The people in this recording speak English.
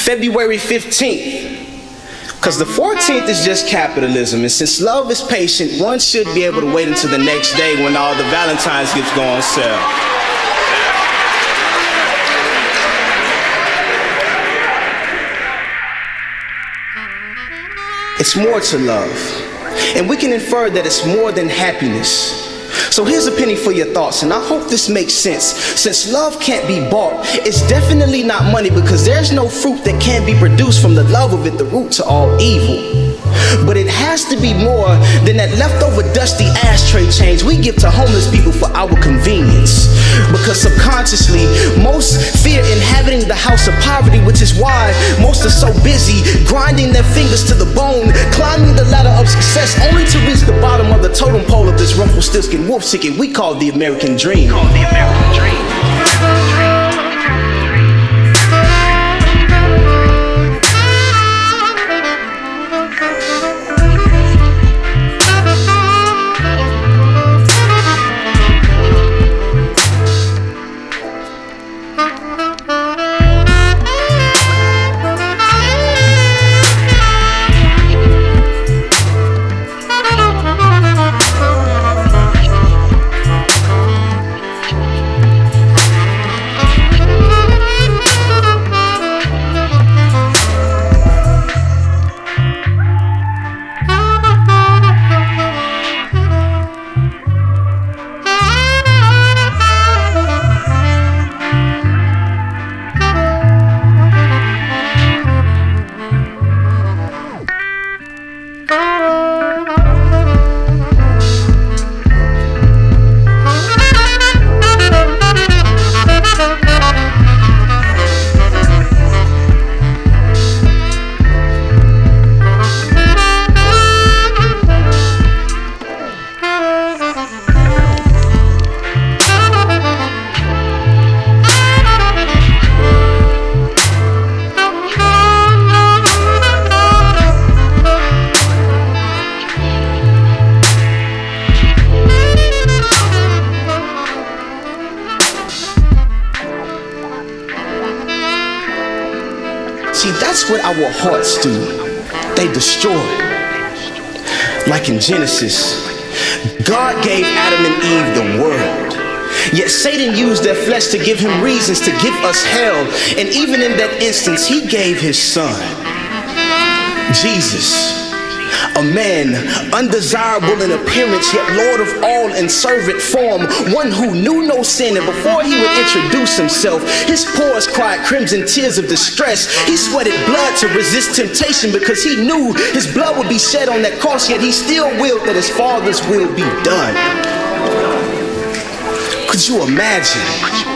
February 15th. Because the 14th is just capitalism, and since love is patient, one should be able to wait until the next day when all the Valentine's gifts go on sale. It's more to love, and we can infer that it's more than happiness. So here's a penny for your thoughts, and I hope this makes sense. Since love can't be bought, it's definitely not money, because there's no fruit that can be produced from the love of it, the root to all evil. But it has to be more than that leftover dusty ashtray change we give to homeless people for our convenience. Because subconsciously, most fear inhabiting the house of poverty, which is why most are so busy grinding their fingers to the bone, climbing the ladder of success, only to reach the bottom of the totem pole of this Rumpelstiltskin wolf ticket we call the American dream. See, that's what our hearts do. They destroy. Like in Genesis, God gave Adam and Eve the world. Yet Satan used their flesh to give him reasons to give us hell. And even in that instance, he gave his son, Jesus. A man, undesirable in appearance, yet Lord of all in servant form, one who knew no sin, and before he would introduce himself, his pores cried crimson tears of distress. He sweated blood to resist temptation because he knew his blood would be shed on that cross, yet he still willed that his Father's will be done. Could you imagine?